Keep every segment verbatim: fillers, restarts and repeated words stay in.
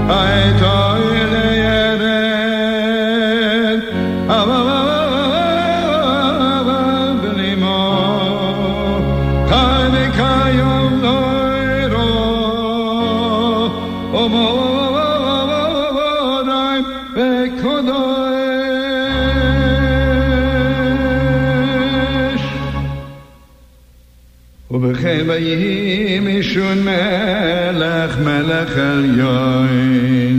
ויהי משון מלך מלך עליון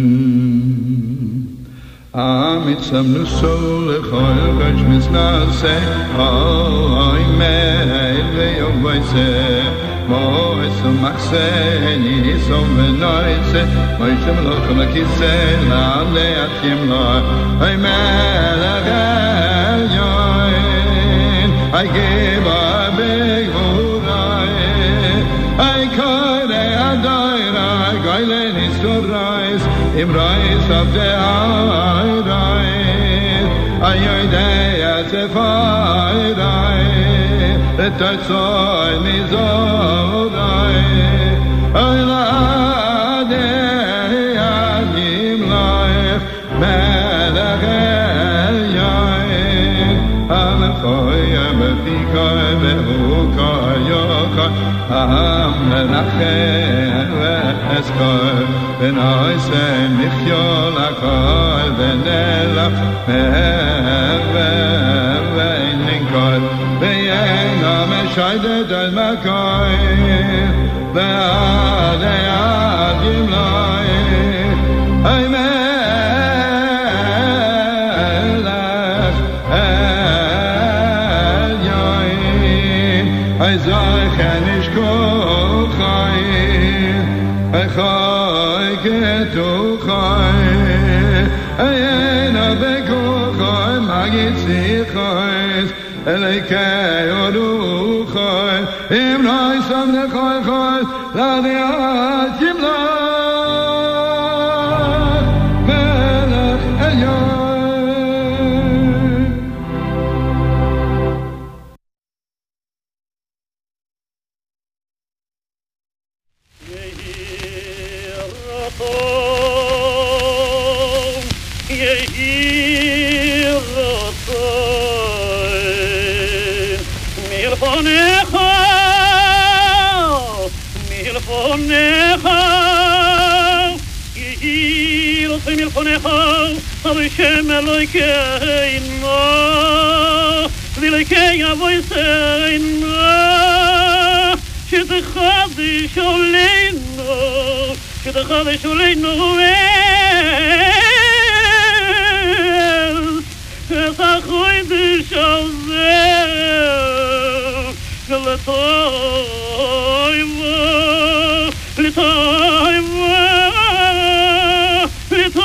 אמיץ אמנוסו לכל גשמס נעשה אוי מייל ויובייסה מויסו מחסני ניסו ונויסה מויסו מלוכם לכיסא לעלי עתים לו אוי מלך עליון I give a big I call a daira, Gailen is to rise, im rise of the eye, I day as a fire, the touch on me so I la day and him life, Melagel Yain, I'm a fire, but because the hookah yoka. Am menachem ve'eskol v'noisem nichyon akol v'nelach me'evem ve'ninkol v'yena meshaydet al makoyim ve'adei ad yimloyim ay melech el yoyim ay zochen Chai ketu chai, ayena beko chai, magitzi chai, elekei oru chai, im noi sam nechai chai, ladiat yimlach, melech elyon. Hashem Elokeinu, V'Elokei Avoseinu, Shetachadish Oleinu, Shetachadish Oleinu Es HaChodesh Hazeh, L'Toivo, L'Toivo, L'Toivo.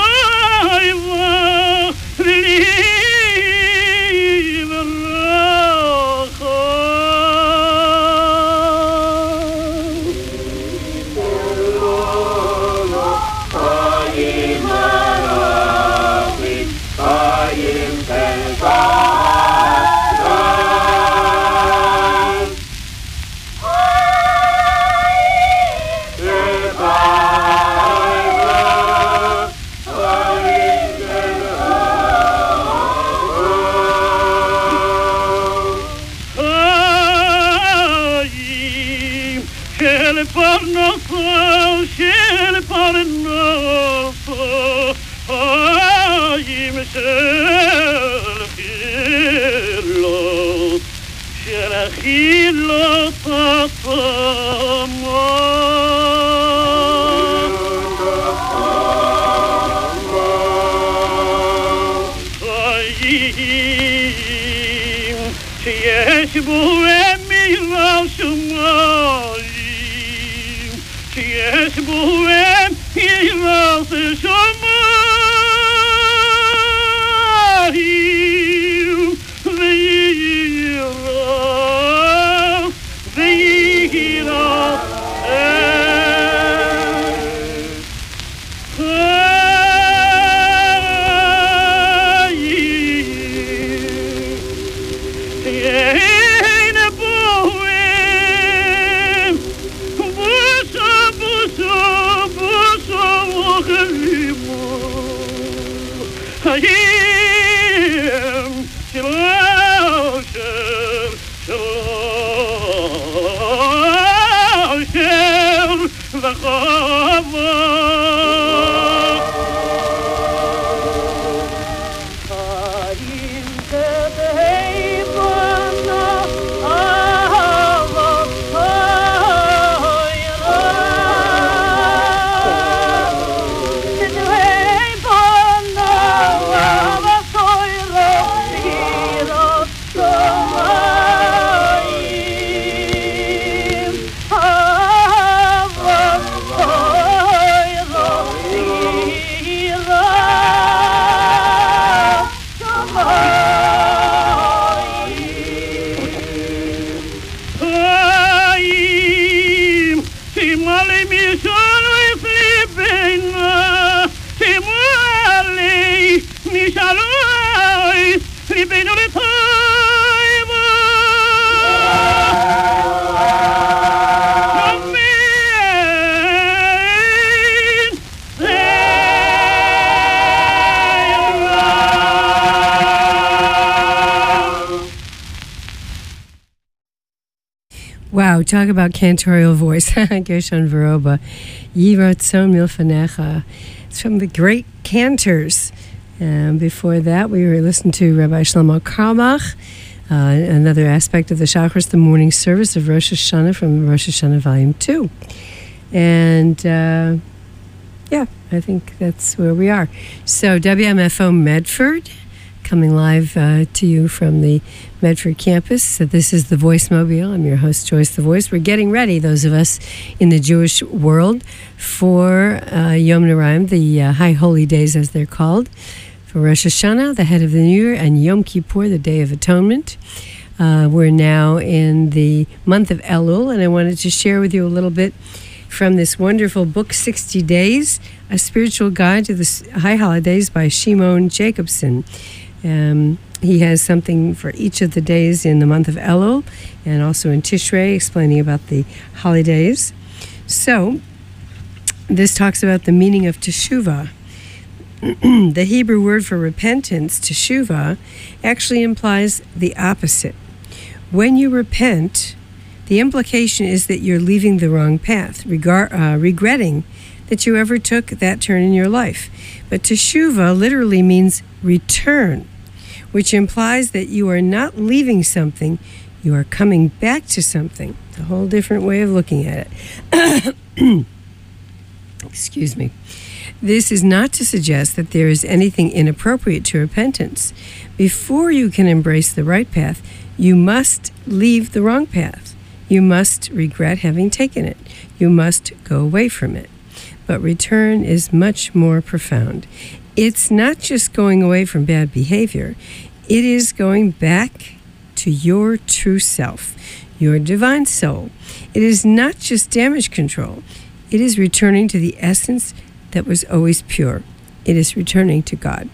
Wow, talk about cantorial voice. Gershon Veroba, Yiratzon Milfanecha. It's from the great cantors. Um, before that, we were listening to Rabbi Shlomo Carlebach, uh, another aspect of the Shachris, the morning service of Rosh Hashanah from Rosh Hashanah Volume two. And, uh, yeah, I think that's where we are. So, W M F O Medford, coming live uh, to you from the Medford campus. So this is The Voice Mobile. I'm your host, Joyce the Voice. We're getting ready, those of us in the Jewish world, for uh, Yom Noraim, the uh, High Holy Days as they're called, for Rosh Hashanah, the head of the New Year, and Yom Kippur, the Day of Atonement. Uh, we're now in the month of Elul, and I wanted to share with you a little bit from this wonderful book, sixty days, A Spiritual Guide to the High Holidays by Shimon Jacobson. Um, he has something for each of the days in the month of Elul and also in Tishrei, explaining about the holidays. So, this talks about the meaning of teshuvah. The Hebrew word for repentance, teshuvah, actually implies the opposite. When you repent, the implication is that you're leaving the wrong path, regar- uh, regretting that you ever took that turn in your life. But teshuvah literally means return, which implies that you are not leaving something, you are coming back to something. A whole different way of looking at it. Excuse me. This is not to suggest that there is anything inappropriate to repentance. Before you can embrace the right path, you must leave the wrong path. You must regret having taken it. You must go away from it. But return is much more profound. It's not just going away from bad behavior. It is going back to your true self, your divine soul. It is not just damage control. It is returning to the essence that was always pure. It is returning to God.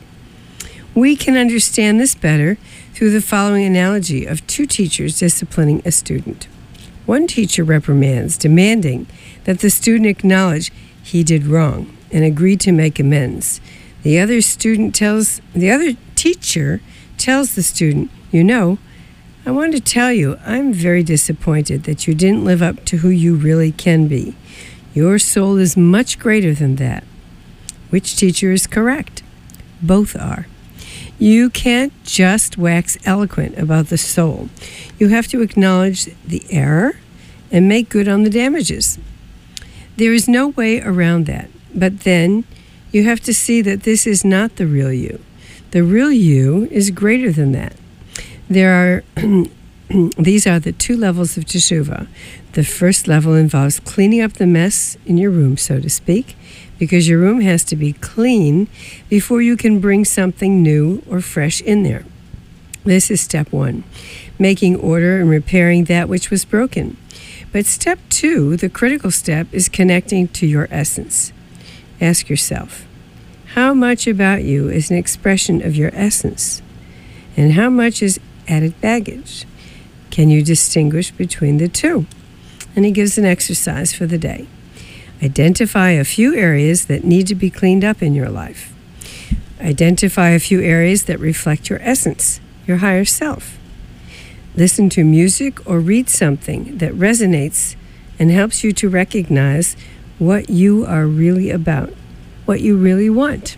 We can understand this better through the following analogy of two teachers disciplining a student. One teacher reprimands, demanding that the student acknowledge he did wrong and agreed to make amends. The other student tells, the other teacher tells the student, you know, I want to tell you, I'm very disappointed that you didn't live up to who you really can be. Your soul is much greater than that. Which teacher is correct? Both are. You can't just wax eloquent about the soul. You have to acknowledge the error and make good on the damages. There is no way around that. But then you have to see that this is not the real you. The real you is greater than that. There are these are the two levels of teshuvah. The first level involves cleaning up the mess in your room, so to speak, because your room has to be clean before you can bring something new or fresh in there. This is step one, making order and repairing that which was broken. But step two, the critical step, is connecting to your essence. Ask yourself, how much about you is an expression of your essence? And how much is added baggage? Can you distinguish between the two? And he gives an exercise for the day. Identify a few areas that need to be cleaned up in your life. Identify a few areas that reflect your essence, your higher self. Listen to music or read something that resonates and helps you to recognize what you are really about, what you really want.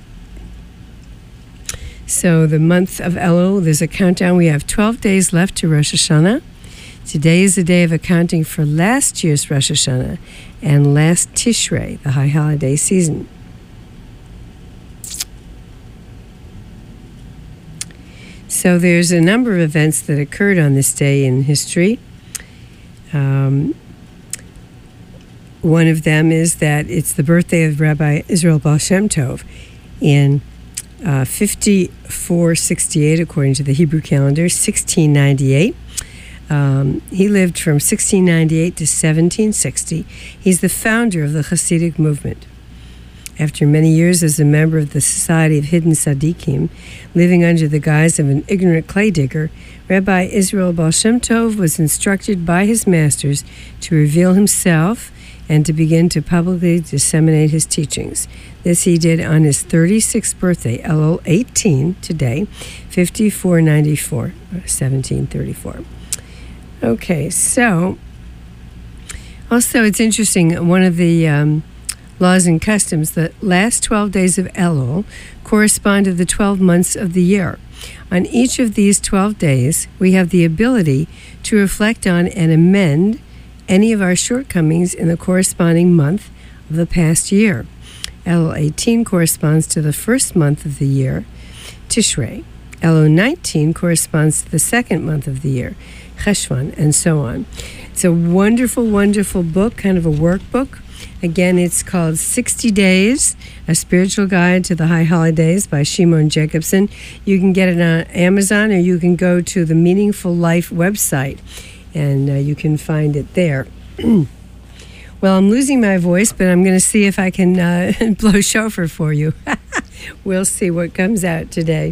So the month of Elul, there's a countdown. We have twelve days left to Rosh Hashanah. Today is the day of accounting for last year's Rosh Hashanah and last Tishrei, the high holiday season. So there's a number of events that occurred on this day in history. Um, one of them is that it's the birthday of Rabbi Israel Baal Shem Tov in uh, fifty-four sixty-eight, according to the Hebrew calendar, sixteen ninety-eight. Um, he lived from sixteen ninety-eight to seventeen sixty. He's the founder of the Hasidic movement. After many years as a member of the Society of Hidden Tzaddikim, living under the guise of an ignorant clay digger, Rabbi Israel Baal Shem Tov was instructed by his masters to reveal himself and to begin to publicly disseminate his teachings. This he did on his thirty-sixth birthday, Elul eighteen, today, fifty-four ninety-four, seventeen thirty-four. Okay, so also it's interesting, one of the um, laws and customs, the last twelve days of Elul correspond to the twelve months of the year. On each of these twelve days, we have the ability to reflect on and amend any of our shortcomings in the corresponding month of the past year. Elul eighteen corresponds to the first month of the year, Tishrei. Elul nineteen corresponds to the second month of the year, Cheshvan, and so on. It's a wonderful, wonderful book, kind of a workbook. Again, it's called sixty days, A Spiritual Guide to the High Holidays by Shimon Jacobson. You can get it on Amazon, or you can go to the Meaningful Life website, and uh, you can find it there. Well, I'm losing my voice, but I'm going to see if I can uh, blow shofar for you. We'll see what comes out today.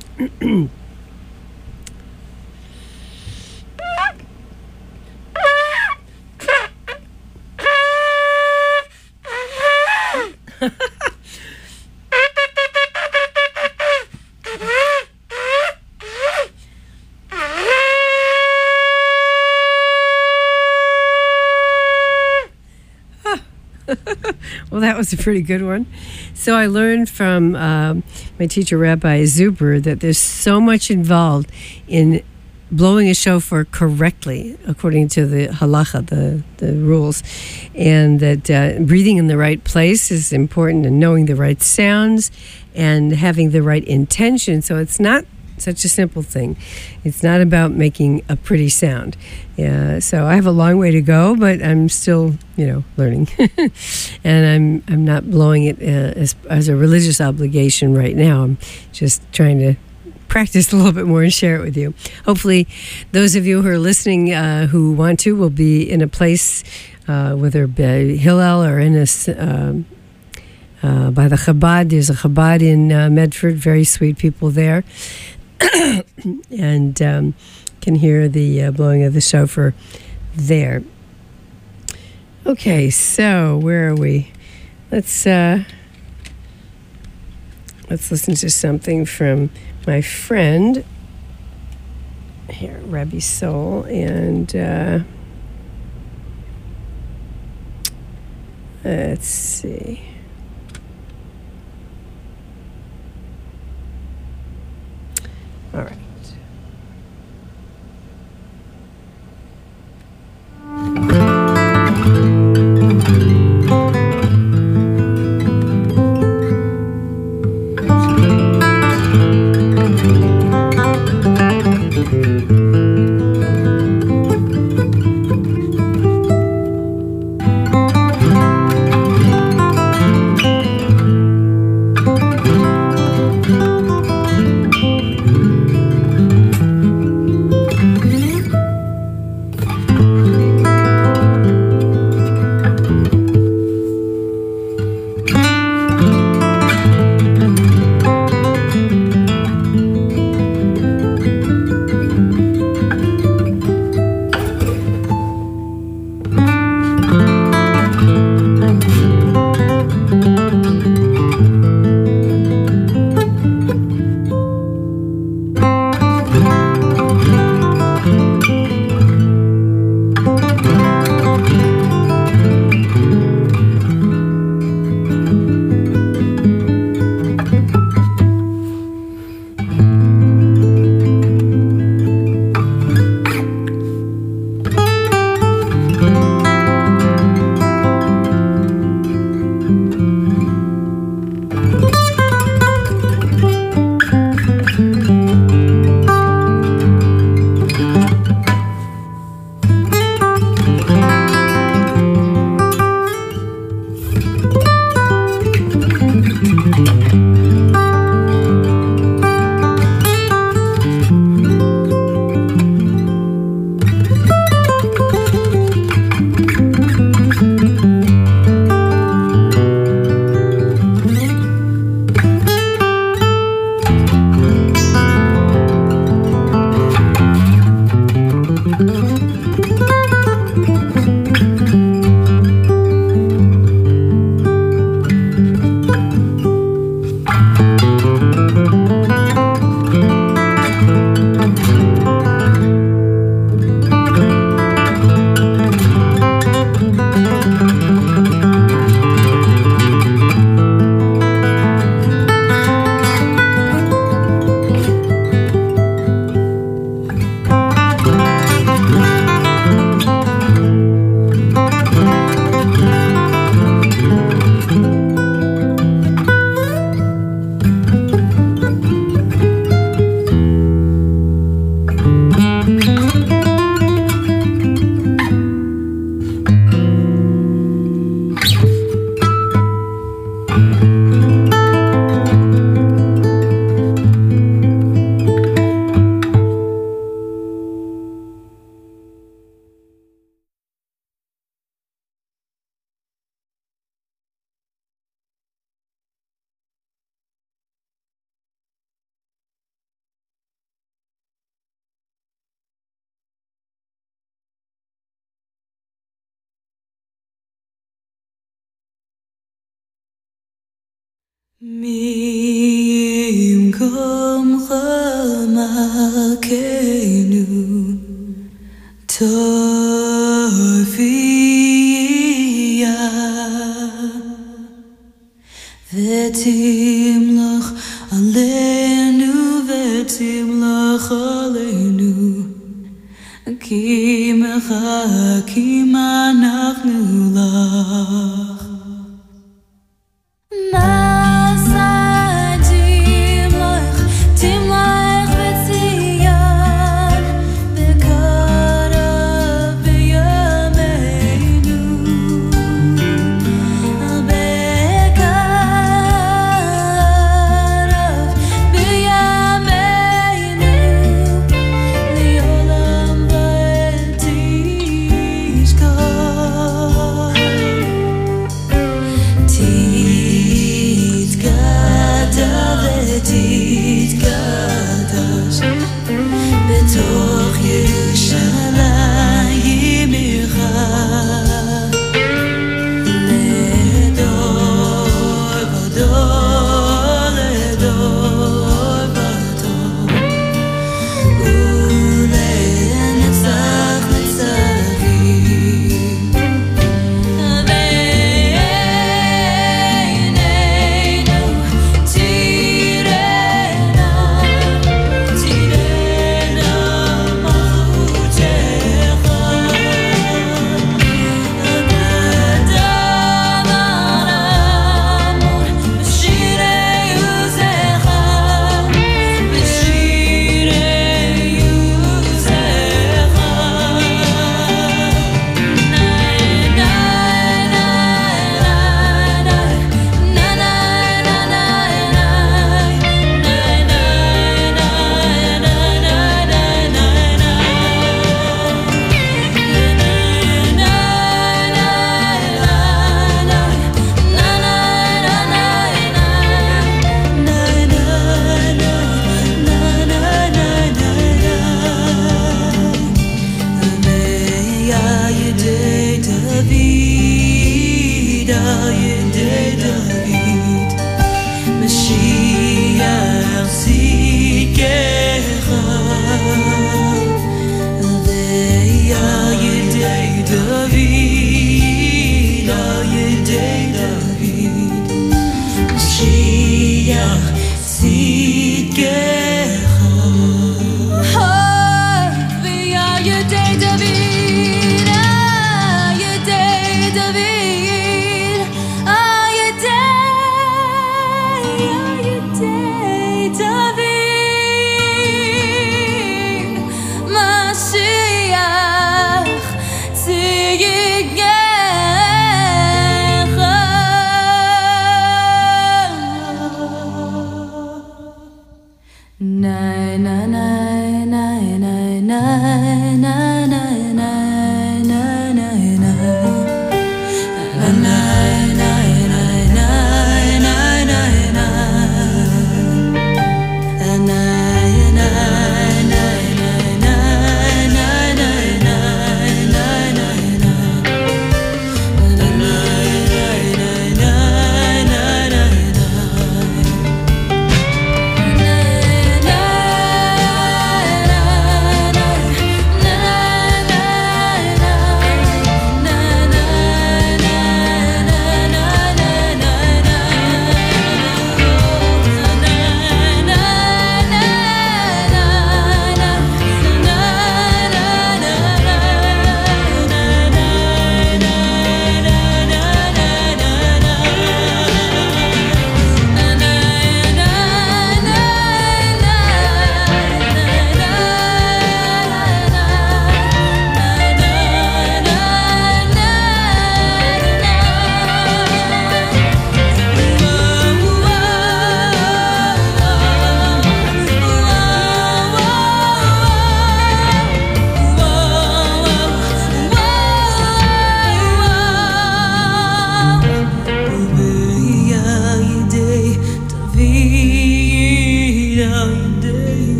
Well, that was a pretty good one. So I learned from um, my teacher, Rabbi Zuber, that there's so much involved in blowing a shofar correctly, according to the halacha, the, the rules, and that uh, breathing in the right place is important, and knowing the right sounds and having the right intention. So it's not such a simple thing. It's not about making a pretty sound. Yeah, so I have a long way to go, but I'm still, you know, learning. And I'm I'm not blowing it uh, as, as a religious obligation right now. I'm just trying to practice a little bit more and share it with you. Hopefully, those of you who are listening uh, who want to will be in a place, uh, whether by Hillel or in a um, uh, by the Chabad. There's a Chabad in uh, Medford. Very sweet people there. And um, can hear the uh, blowing of the shofar there. Okay, so where are we? Let's uh, let's listen to something from my friend here, Rabbi Soul, and uh, let's see. All right.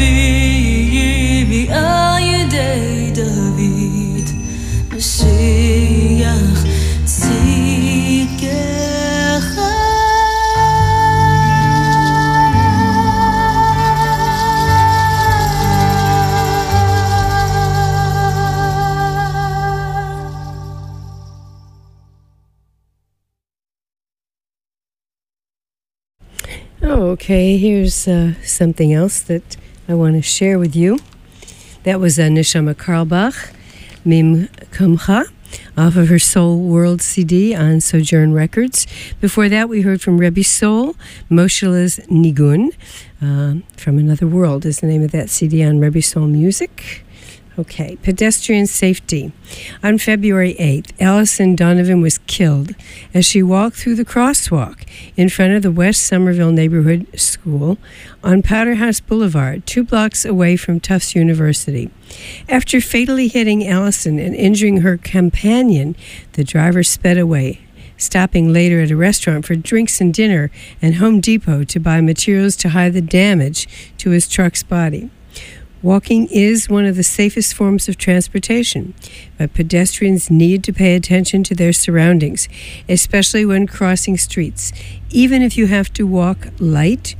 נביא על ידי דוד משיח צדקך. Okay, here's uh, something else that I want to share with you. That was uh, Neshama Karlbach, Mim Kumcha, off of her Soul World C D on Sojourn Records. Before that, we heard from Rebbe Soul, Moshela's Nigun, uh, From Another World is the name of that C D on Rebbe Soul Music. Okay, pedestrian safety. On February eighth, Allison Donovan was killed as she walked through the crosswalk in front of the West Somerville Neighborhood School on Powderhouse Boulevard, two blocks away from Tufts University. After fatally hitting Allison and injuring her companion, the driver sped away, stopping later at a restaurant for drinks and dinner and Home Depot to buy materials to hide the damage to his truck's body. Walking is one of the safest forms of transportation, but pedestrians need to pay attention to their surroundings, especially when crossing streets. Even if you have to walk light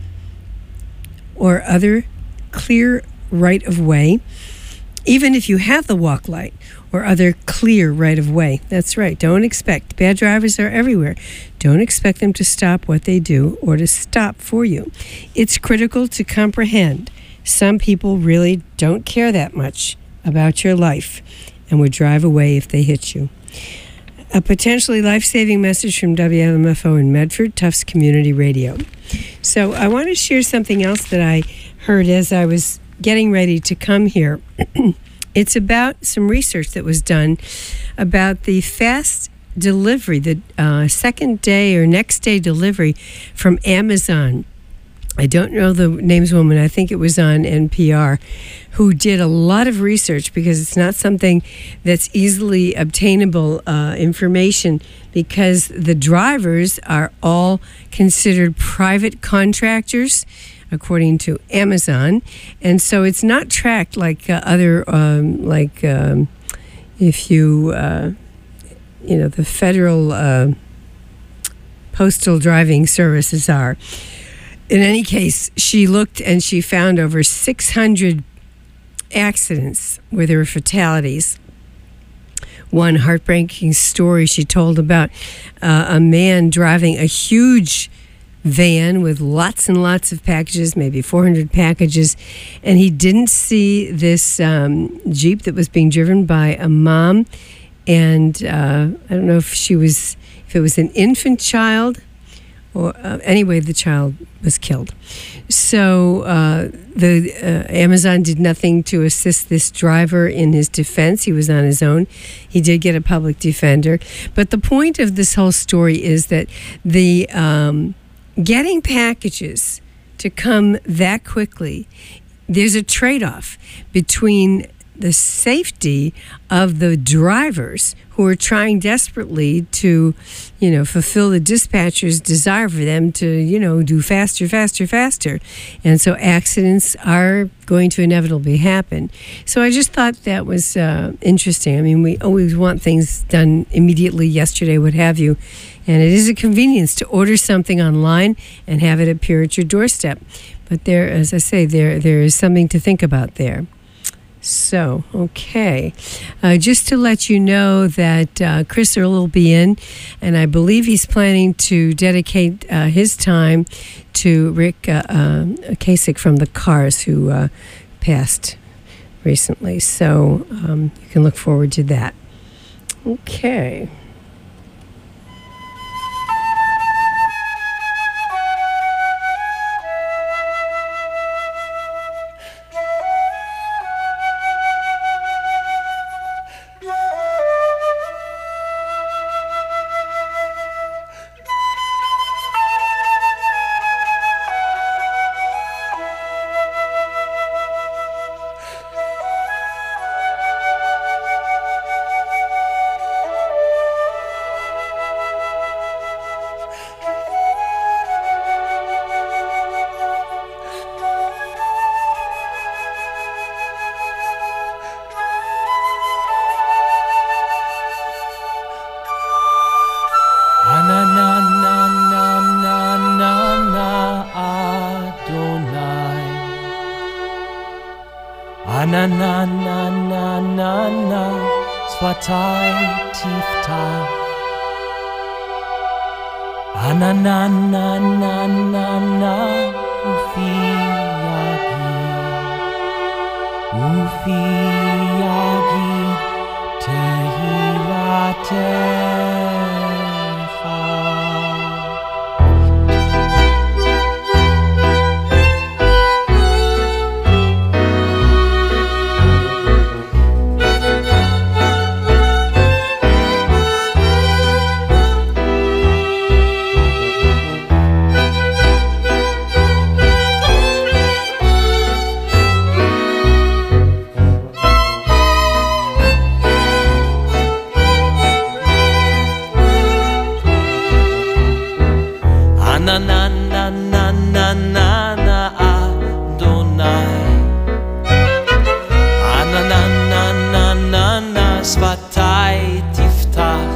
or other clear right-of-way, even if you have the walk light or other clear right-of-way. That's right. Don't expect. Bad drivers are everywhere. Don't expect them to stop what they do or to stop for you. It's critical to comprehend some people really don't care that much about your life and would drive away if they hit you. A potentially life-saving message from W L M F O in Medford, Tufts Community Radio. So I want to share something else that I heard as I was getting ready to come here. It's about some research that was done about the fast delivery, the uh, second day or next day delivery from Amazon. I don't know the names woman, I think it was on N P R, who did a lot of research because it's not something that's easily obtainable uh, information because the drivers are all considered private contractors, according to Amazon. And so it's not tracked like uh, other, um, like um, if you, uh, you know, the federal uh, postal driving services are. In any case, she looked and she found over six hundred accidents where there were fatalities. One heartbreaking story she told about uh, a man driving a huge van with lots and lots of packages, maybe four hundred packages, and he didn't see this um, Jeep that was being driven by a mom, and uh, I don't know if she was, if it was an infant child, or uh, anyway, the child was killed. So uh, the uh, Amazon did nothing to assist this driver in his defense. He was on his own. He did get a public defender. But the point of this whole story is that the um, getting packages to come that quickly, there's a trade-off between the safety of the drivers who are trying desperately to, you know, fulfill the dispatcher's desire for them to, you know, do faster, faster, faster. And so accidents are going to inevitably happen. So I just thought that was uh, interesting. I mean, we always want things done immediately, yesterday, what have you. And it is a convenience to order something online and have it appear at your doorstep. But there, as I say, there there is something to think about there. So, okay. Uh, just to let you know that uh, Chris Earl will be in, and I believe he's planning to dedicate uh, his time to Rick uh, uh, Kasich from the Cars, who uh, passed recently. So um, you can look forward to that. Okay. Ananananana Svatai Tiftach Ananananana Ufi Yagi Ufi Yagi Tehilatecha Na na na na na na na Adonai Ana na na na na na Svatai Tiftach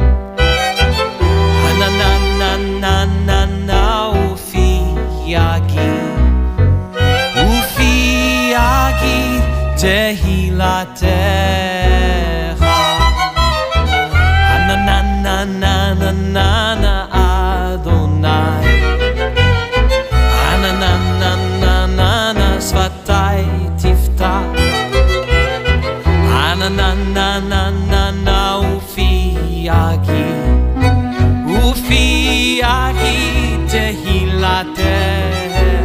Ana na na na na na Ufi Yagi Ufi Yagi Tehilatecha Ana na na na na na na Adonai Ananananana Svatai Tiftach Ananananana Ufi Yagi Ufi Yagi Tehilatecha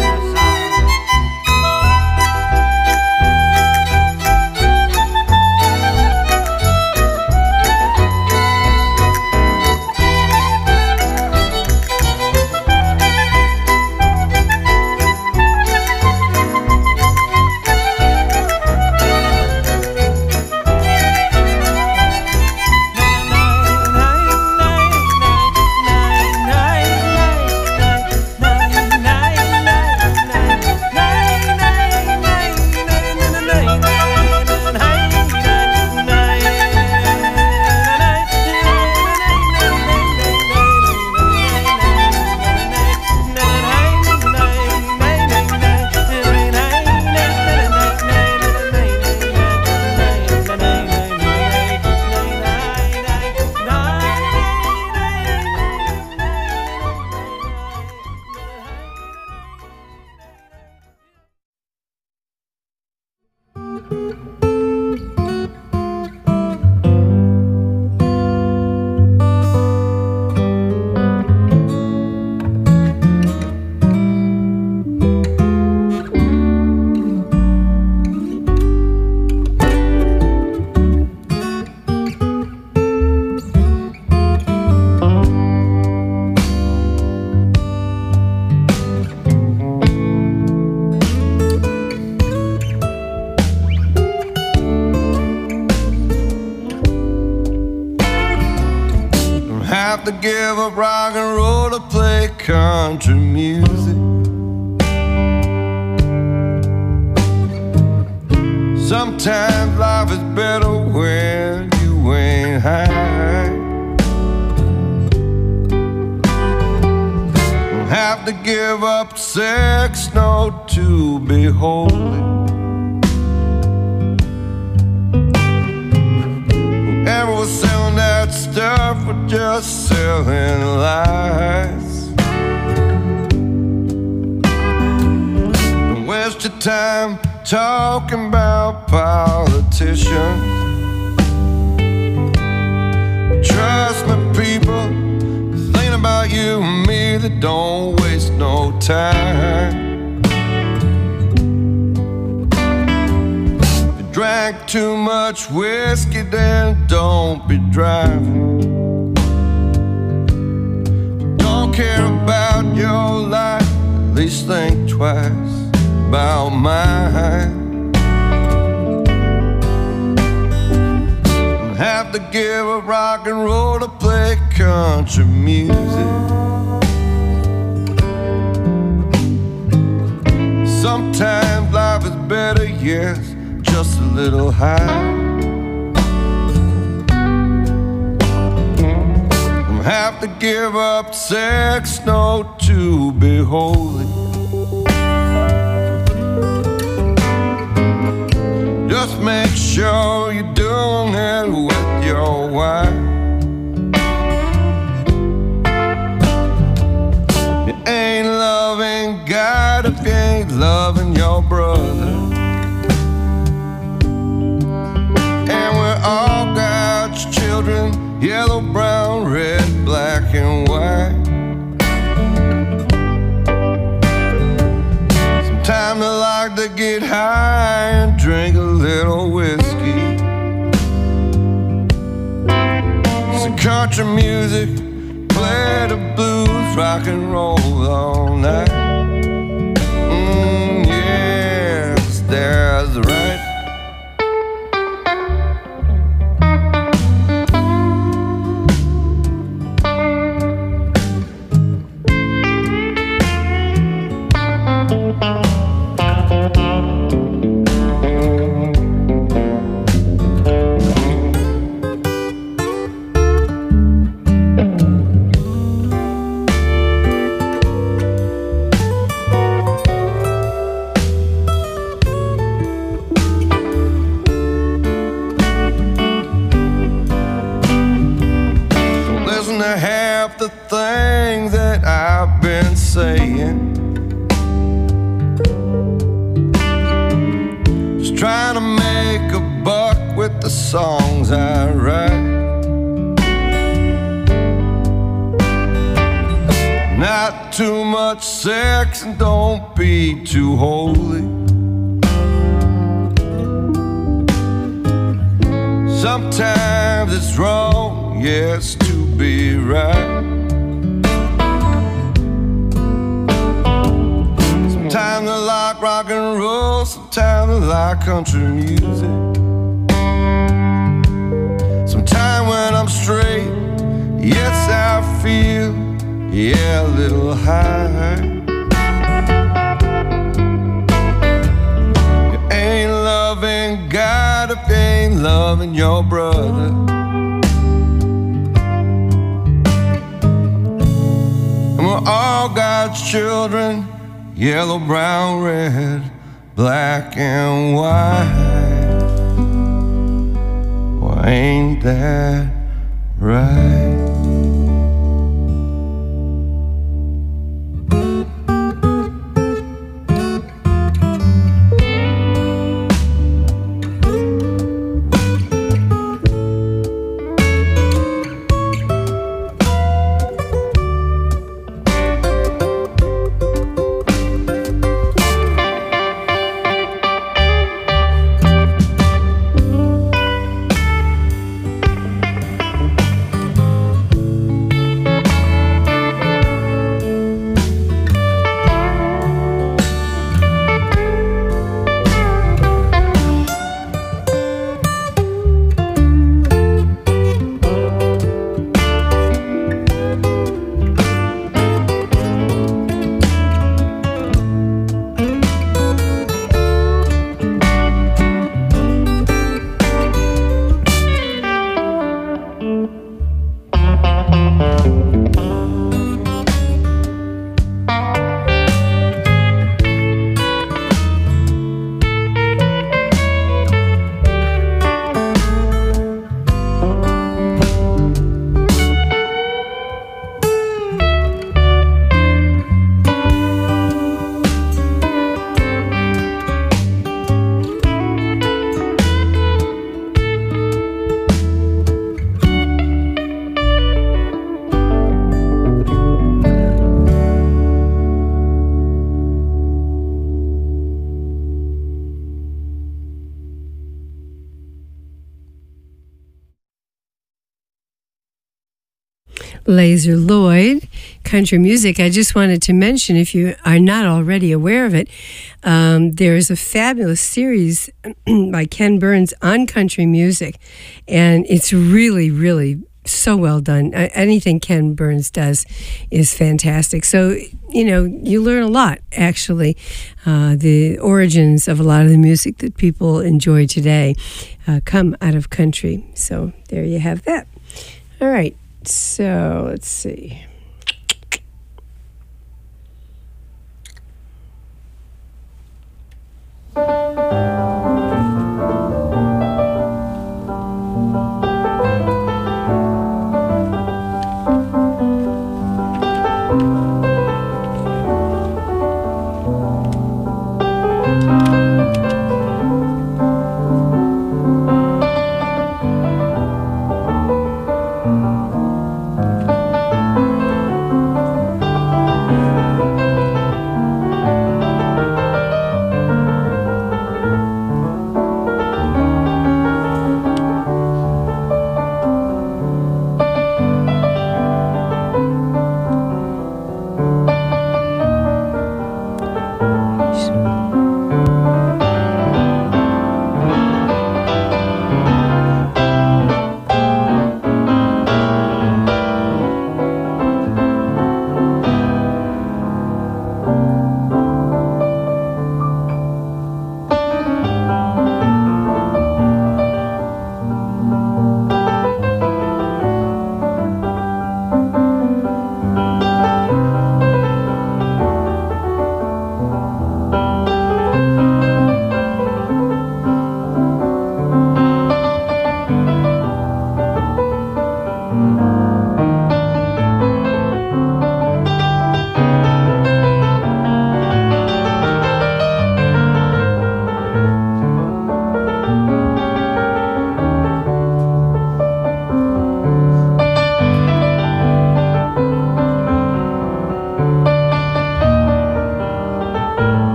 To give up rock and roll to play country music. Sometimes life is better when you ain't high. Don't have to give up sex, no, to be holy. Whoever was selling that stuff was just selling lies. Don't waste your time talking about politicians. Trust me, people, the thing about you and me, that don't waste no time. Drank too much whiskey, then don't be driving. Don't care about your life, at least think twice about mine. Don't have to give up rock and roll to play country music. Sometimes life is better, yes, just a little high. Don't have to give up sex, no, to be holy. Just make sure you're doing it with your wife. You ain't loving God if you ain't loving your brother. And we're all God's children, yellow, brown, red, black, and white. Sometimes I like to get high and drink a little whiskey. Some country music, play the blues, rock and roll all night. Mm, yes, there's the right. The things that I've been saying, just trying to make a buck with the songs I write. Not too much sex and don't be too holy. Sometimes it's wrong, yes, to be right. Sometimes I like rock and roll, sometimes I like country music. Sometimes when I'm straight, yes, I feel, yeah, a little high. You ain't loving God if you ain't loving your brother. And we're all God's children, yellow, brown, red, black, and white. Well, ain't that right? Laser Lloyd, country music. I just wanted to mention, if you are not already aware of it, um, there's a fabulous series by Ken Burns on country music, and it's really, really so well done. Uh, anything Ken Burns does is fantastic. So, you know, you learn a lot, actually. Uh, the origins of a lot of the music that people enjoy today uh, come out of country. So there you have that. All right. So let's see.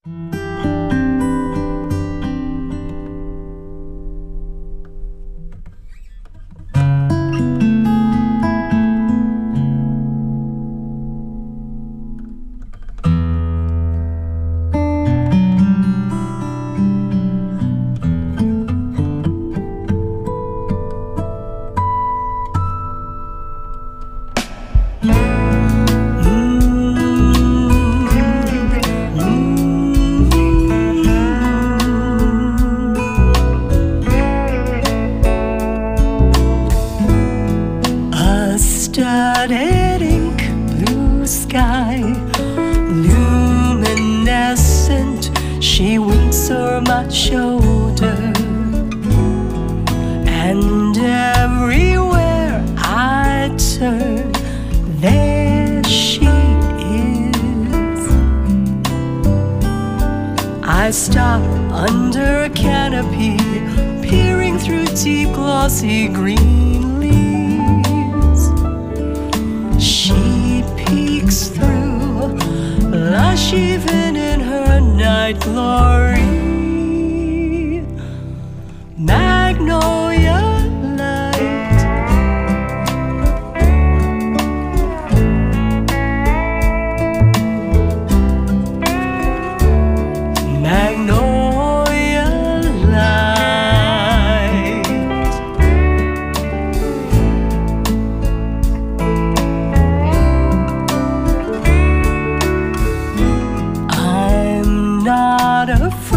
Studded ink, blue sky, luminescent, she winks o'er my shoulder. And everywhere I turn, there she is. I stop under a canopy, peering through deep glossy green leaves. She peeks through, lush even in her night glory. Magnolia light, magnolia light. I'm not afraid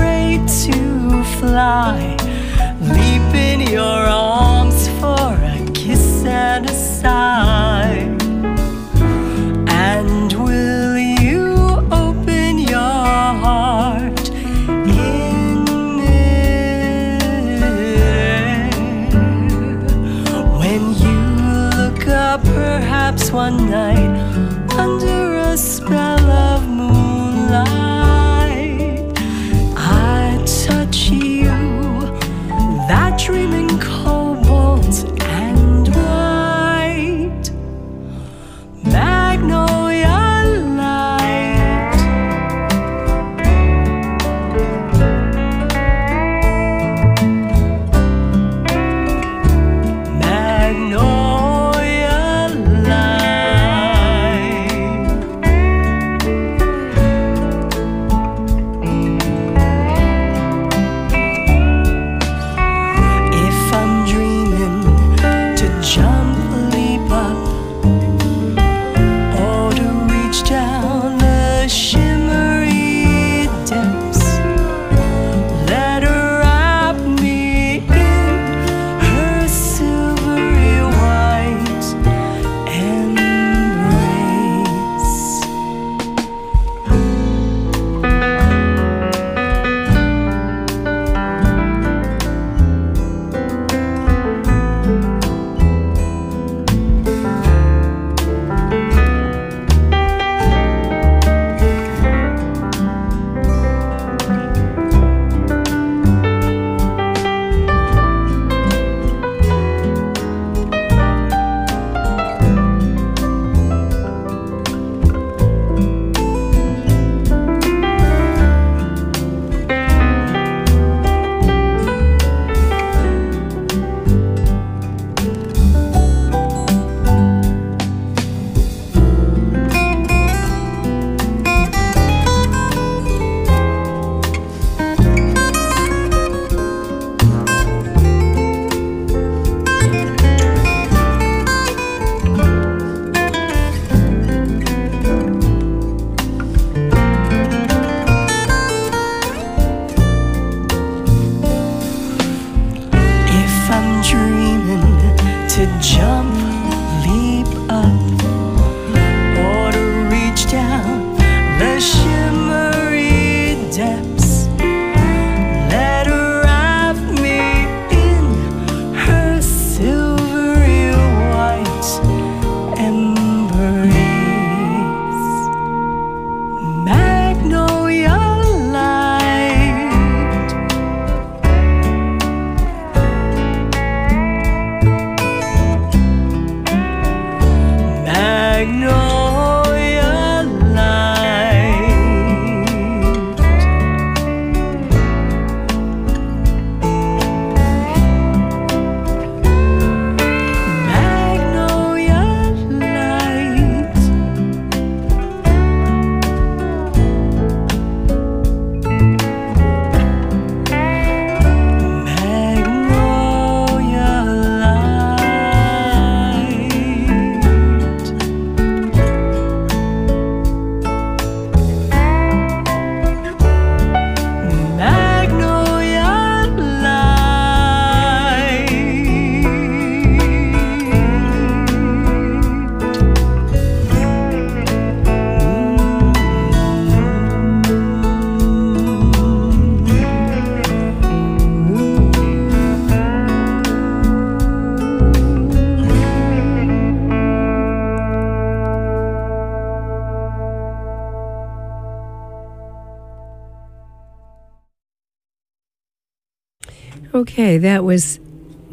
Okay, that was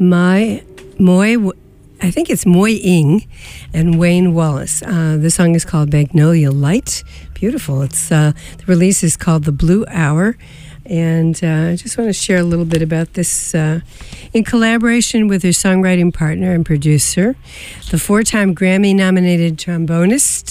my Moy. I think it's Moy Ing and Wayne Wallace. Uh, the song is called Magnolia Light. Beautiful. It's uh, the release is called The Blue Hour. And uh, I just want to share a little bit about this. Uh, in collaboration with her songwriting partner and producer, the four-time Grammy-nominated trombonist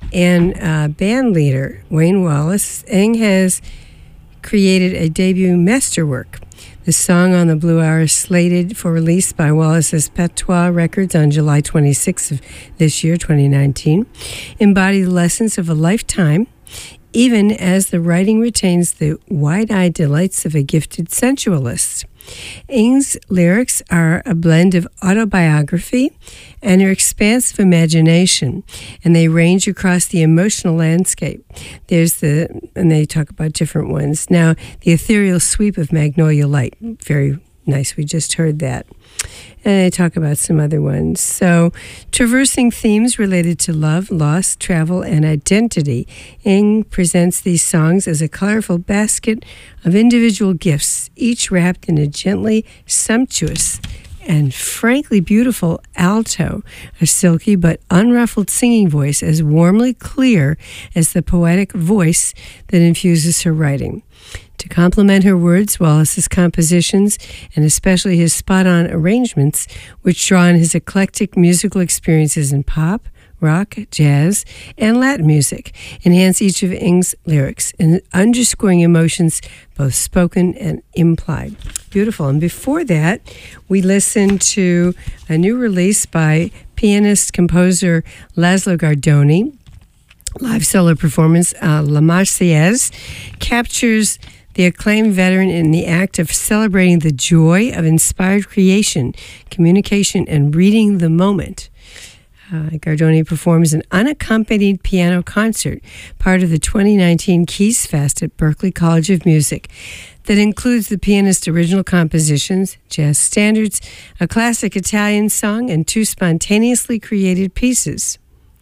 and uh, band leader, Wayne Wallace, Ing has created a debut masterwork. The song on the Blue Hour is slated for release by Wallace's Patois Records on July twenty-sixth of this year, twenty nineteen, embody the lessons of a lifetime, even as the writing retains the wide-eyed delights of a gifted sensualist. Ing's lyrics are a blend of autobiography and her expansive imagination, and they range across the emotional landscape. There's the, and they talk about different ones. Now, the ethereal sweep of Magnolia Light, very nice, we just heard that. And I talk about some other ones. So, traversing themes related to love, loss, travel, and identity, Ing presents these songs as a colorful basket of individual gifts, each wrapped in a gently sumptuous and frankly beautiful alto, a silky but unruffled singing voice as warmly clear as the poetic voice that infuses her writing. To complement her words, Wallace's compositions, and especially his spot-on arrangements, which draw on his eclectic musical experiences in pop, rock, jazz, and Latin music, enhance each of Ing's lyrics, and underscoring emotions both spoken and implied. Beautiful. And before that, we listened to a new release by pianist-composer Laszlo Gardoni. Live solo performance, uh, La Marseillaise, captures the acclaimed veteran in the act of celebrating the joy of inspired creation, communication, and reading the moment. Uh, Gardoni performs an unaccompanied piano concert, part of the twenty nineteen Keys Fest at Berklee College of Music, that includes the pianist's original compositions, jazz standards, a classic Italian song, and two spontaneously created pieces.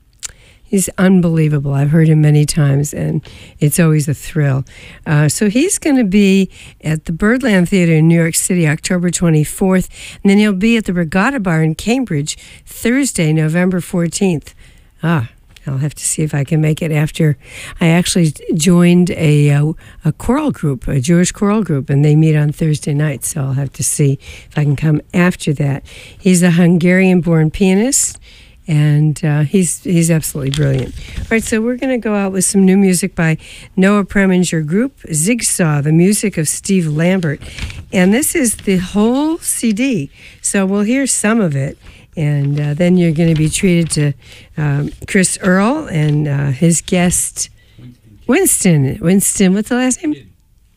He's unbelievable. I've heard him many times, and it's always a thrill. Uh, so he's going to be at the Birdland Theater in New York City, October twenty-fourth, and then he'll be at the Regatta Bar in Cambridge, Thursday, November fourteenth. Ah, I'll have to see if I can make it after. I actually joined a, a, a choral group, a Jewish choral group, and they meet on Thursday nights, so I'll have to see if I can come after that. He's a Hungarian-born pianist, and uh, he's he's absolutely brilliant. All right, so we're going to go out with some new music by Noah Preminger Group, Zigsaw, the music of Steve Lambert. And this is the whole C D, so we'll hear some of it. And uh, then you're going to be treated to um, Chris Earl and uh, his guest, Winston. Winston, what's the last name?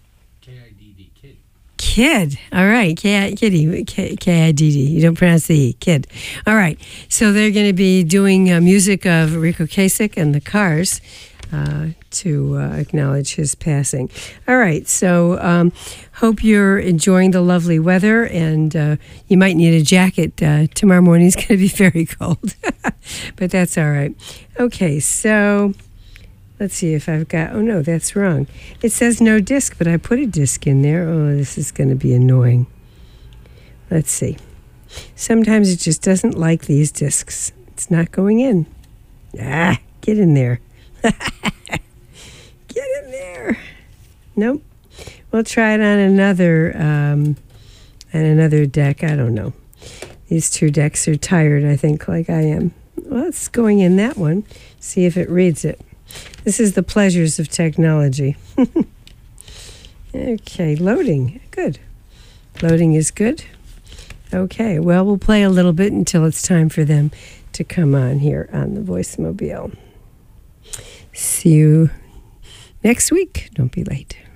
Kid. All right. K- Kitty. K I D D. You don't pronounce the E. Kid. All right. So they're going to be doing uh, music of Rico Kasich and the Cars uh, to uh, acknowledge his passing. All right. So um, hope you're enjoying the lovely weather, and uh, you might need a jacket. Uh, tomorrow morning is going to be very cold, but that's all right. Okay. So let's see if I've got, oh no, that's wrong. It says no disc, but I put a disc in there. Oh, this is going to be annoying. Let's see. Sometimes it just doesn't like these discs. It's not going in. Ah, get in there. Get in there. Nope. We'll try it on another, um, on another deck. I don't know. These two decks are tired, I think, like I am. Well, it's going in that one. See if it reads it. This is the pleasures of technology. Okay, loading. Good. Loading is good. Okay, well, we'll play a little bit until it's time for them to come on here on the Voicemobile. See you next week. Don't be late.